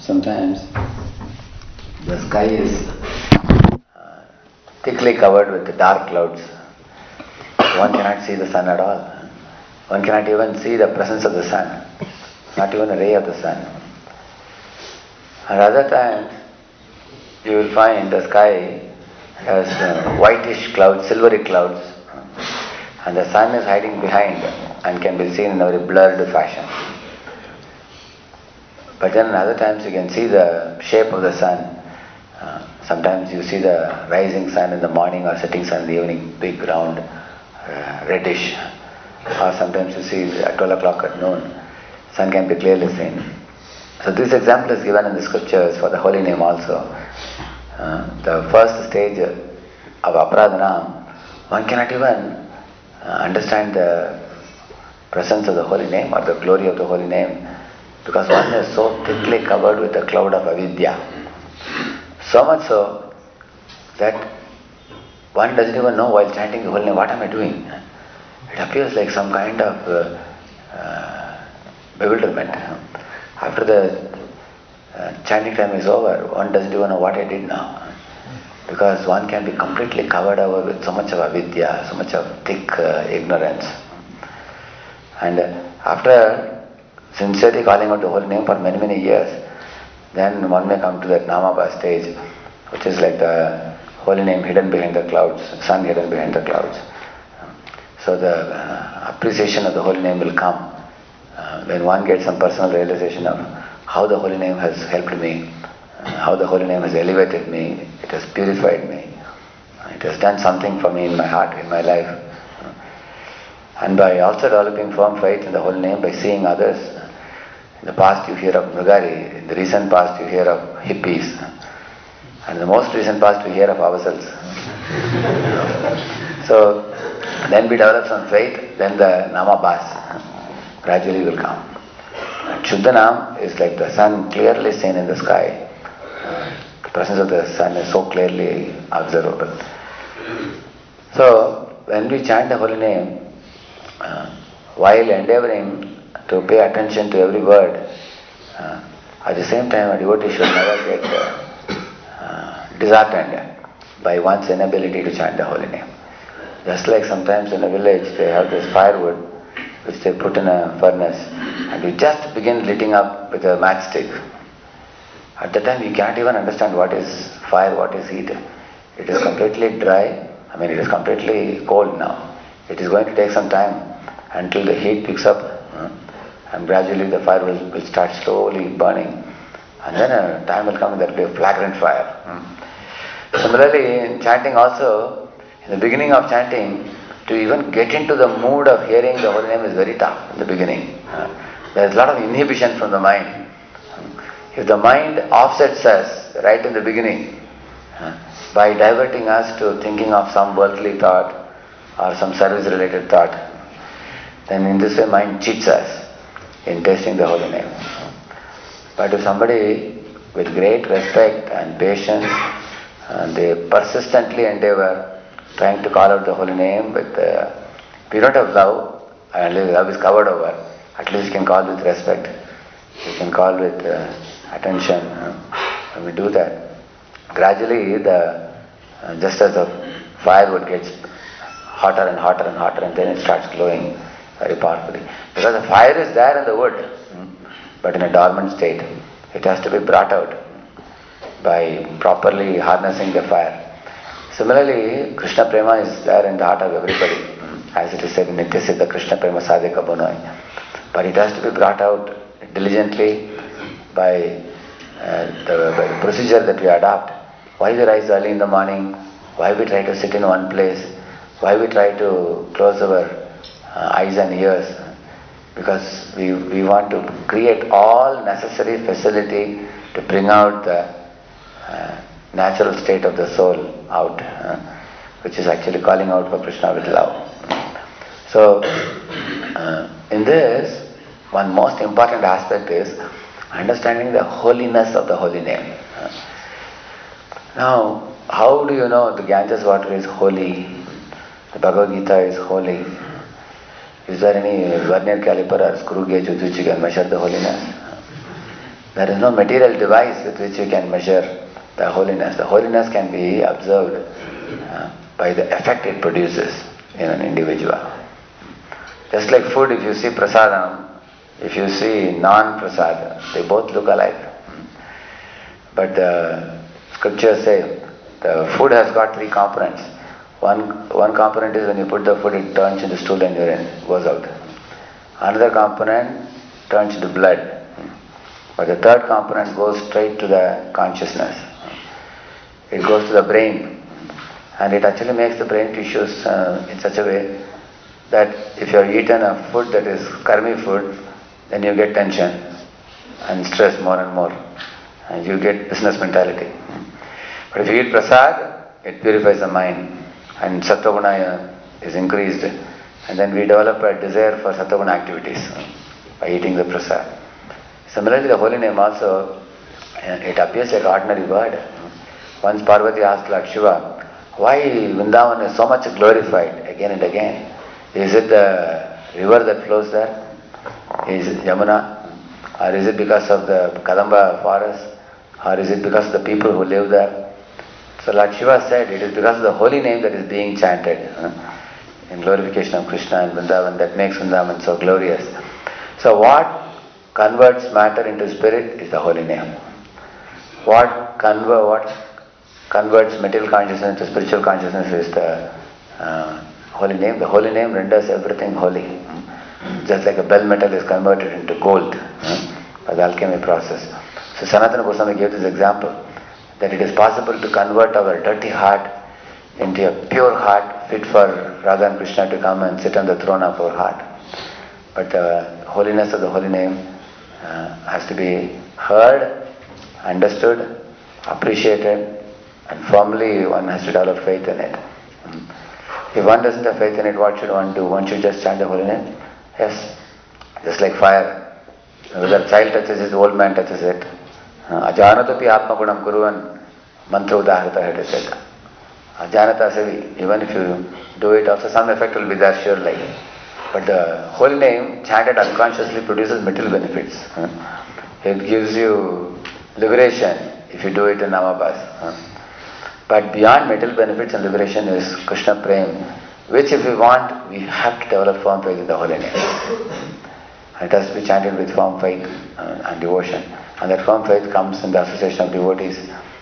Sometimes the sky is thickly covered with dark clouds. One cannot see the sun at all. One cannot even see the presence of the sun, not even a ray of the sun. And other times, you will find the sky has whitish clouds, silvery clouds, and the sun is hiding behind and can be seen in a very blurred fashion. But then other times you can see the shape of the sun. Sometimes you see the rising sun in the morning or setting sun in the evening, big, round, reddish. Or sometimes you see at 12 o'clock at noon, sun can be clearly seen. So this example is given in the scriptures for the holy name also. The first stage of Aparadhanam, one cannot even understand the presence of the holy name or the glory of the holy name, because one is so thickly covered with the cloud of avidya. So much so that one doesn't even know while chanting the holy name, what am I doing? It appears like some kind of bewilderment. After the chanting time is over, one doesn't even know what I did now. Because one can be completely covered over with so much of avidya, so much of thick ignorance. And after sincerely calling out the holy name for many, many years, then one may come to that Namabha stage, which is like the holy name hidden behind the clouds, sun hidden behind the clouds. So the appreciation of the holy name will come when one gets some personal realization of how the holy name has helped me, how the holy name has elevated me, it has purified me, it has done something for me in my heart, in my life. And by also developing firm faith in the holy name, by seeing others. In the past you hear of Mrugari, in the recent past you hear of hippies, and in the most recent past we hear of ourselves. So then we develop some faith, then the Namabhas gradually will come. Shuddhanam is like the sun clearly seen in the sky. The presence of the sun is so clearly observable. So when we chant the holy name, while endeavoring to pay attention to every word, at the same time a devotee should never get disheartened by one's inability to chant the holy name. Just like sometimes in a village they have this firewood which they put in a furnace and you just begin lighting up with a matchstick. At the time you can't even understand what is fire, what is heat. It is completely dry, it is completely cold now. It is going to take some time until the heat picks up and gradually the fire will start slowly burning. And then a time will come when there will be a flagrant fire. Similarly, in chanting also, in the beginning of chanting, to even get into the mood of hearing the holy name is very tough in the beginning. There is a lot of inhibition from the mind. If the mind offsets us right in the beginning by diverting us to thinking of some worldly thought or some service-related thought, then in this way mind cheats us in tasting the holy name. But if somebody with great respect and patience, they persistently endeavor trying to call out the holy name with we don't have love, and love is covered over, at least you can call with respect, you can call with attention. When we do that, gradually just as the firewood gets hotter and hotter and hotter, and then it starts glowing very powerfully. Because the fire is there in the wood, but in a dormant state. It has to be brought out by properly harnessing the fire. Similarly, Krishna Prema is there in the heart of everybody, as it is said in Nityasiddha Krishna Prema Sadhika Bunoi. But it has to be brought out diligently by the procedure that we adopt. Why we rise early in the morning? Why we try to sit in one place? Why we try to close our eyes and ears? Because we want to create all necessary facility to bring out the natural state of the soul out, which is actually calling out for Krishna with love. So, in this, one most important aspect is understanding the holiness of the holy name. Now, how do you know the Ganges water is holy? The Bhagavad Gita is holy. Is there any vernier caliper or screw gauge with which you can measure the holiness? There is no material device with which you can measure the holiness. The holiness can be observed by the effect it produces in an individual. Just like food, if you see prasadam, if you see non-prasad, they both look alike. But the scriptures say the food has got three components. One component is when you put the food, it turns into stool and urine, goes out. Another component turns into blood. But the third component goes straight to the consciousness. It goes to the brain. And it actually makes the brain tissues in such a way that if you have eaten a food that is karmi food, then you get tension and stress more and more. And you get business mentality. But if you eat prasad, it purifies the mind. And sattva-guna is increased. And then we develop a desire for sattva-guna activities by eating the prasad. Similarly, the holy name also, it appears like ordinary word. Once Parvati asked Lord Shiva, why Vrindavan is so much glorified again and again? Is it the river that flows there? Is it Yamuna? Or is it because of the Kadamba forest? Or is it because of the people who live there? So Lord Shiva said, it is because of the holy name that is being chanted in glorification of Krishna and Vrindavan that makes Vrindavan so glorious. So what converts matter into spirit is the holy name. What converts material consciousness into spiritual consciousness is the holy name. The holy name renders everything holy. Just like a bell metal is converted into gold by the alchemy process. So Sanatana Goswami gave this example that it is possible to convert our dirty heart into a pure heart fit for Radha and Krishna to come and sit on the throne of our heart. But the holiness of the holy name has to be heard, understood, appreciated, and firmly one has to develop faith in it. If one doesn't have faith in it, what should one do? One should just chant the holy name? Yes. Just like fire. Whether a child touches it, the old man touches it. Ajanatapi atma gunam kuruvan mantra udaharata, it is said. Ajanata sevi, even if you do it also, some effect will be there surely. But the holy name chanted unconsciously produces material benefits. It gives you liberation if you do it in Namabhas. But beyond material benefits and liberation is Krishna Prem, which if we want, we have to develop firm faith in the holy name. It has to be chanted with firm faith and devotion. And that firm faith comes in the association of devotees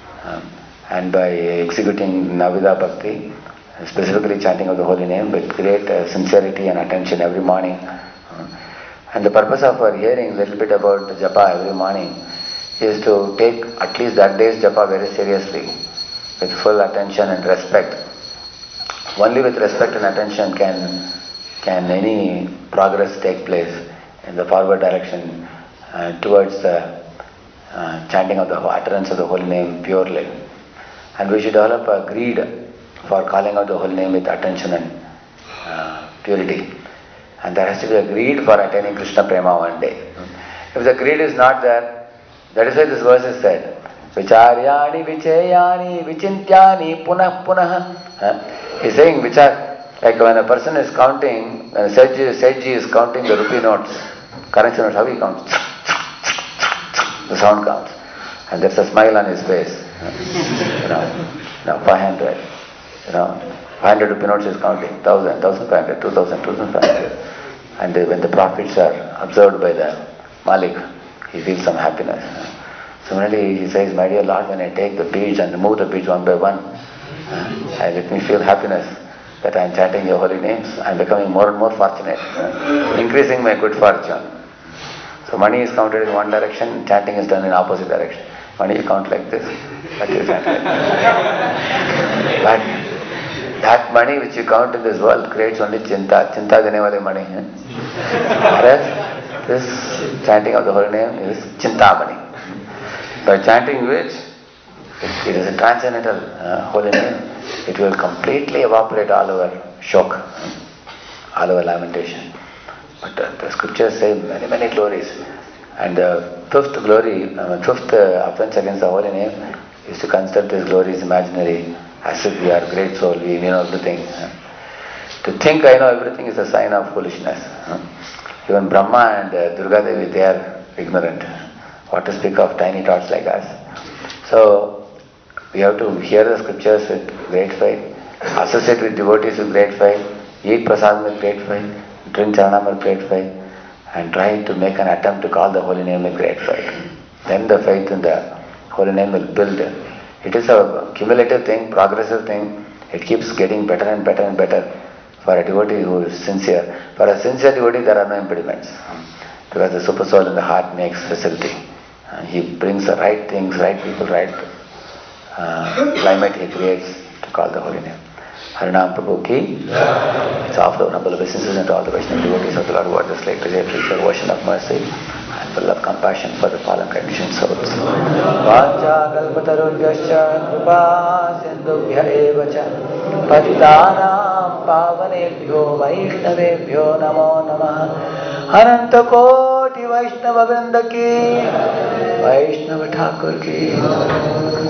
and by executing Navida Bhakti, specifically chanting of the holy name with great sincerity and attention every morning. And the purpose of our hearing a little bit about japa every morning is to take at least that day's japa very seriously, with full attention and respect. Only with respect and attention can any progress take place in the forward direction towards the chanting of the utterance of the holy name purely. And we should develop a greed for calling out the holy name with attention and purity. And there has to be a greed for attaining Krishna Prema one day. If the greed is not there, that is why this verse is said, Vicharyani vichayani vichintyani punah punah. He's saying like when a person is counting, when a Sejji is counting the rupee notes, currency notes, how he counts? The sound counts. And there's a smile on his face. 500. 500 rupee notes is counting. 1,000, 1,500, 2,000, 2,500. And when the profits are observed by the Malik, he feels some happiness. Similarly, he says, my dear Lord, when I take the beads and remove the beads one by one, let me feel happiness that I am chanting your holy names. I am becoming more and more fortunate, increasing my good fortune. So money is counted in one direction, chanting is done in opposite direction. Money you count like this, that you chant like this. But that money which you count in this world creates only chinta. Chinta dene wale money. Whereas this chanting of the holy name is chintamani. By chanting which, it is a transcendental holy name, it will completely evaporate all our shock, all our lamentation. But the scriptures say many, many glories. And the fifth glory, fifth offense against the holy name is to consider these glories imaginary, as if we are great soul, we know everything. To think I know everything is a sign of foolishness. Even Brahma and Durga Devi, they are ignorant. What to speak of tiny tots like us? So, we have to hear the scriptures with great faith, associate with devotees with great faith, eat prasadam with great faith, drink charanam with great faith, and try to make an attempt to call the holy name with great faith. Then the faith in the holy name will build. It is a cumulative thing, progressive thing. It keeps getting better and better and better for a devotee who is sincere. For a sincere devotee, there are no impediments. Because the super soul in the heart makes facility. He brings the right things, right people, right climate he creates to call the holy name. Harinam Prabhu ki. It's offered our humble obeisances and to all the Vaishnava devotees of the Lord who are just like today, please your ocean of mercy and full of compassion for the fallen conditioned souls. Vacha kalpatarubhyascha kripa sindhubhya evacha patitanam pavanebhyo vaishnavebhyo namo namaha. Ananta koti Vaishnava vrinda ki, Vaishnava Thakur ki.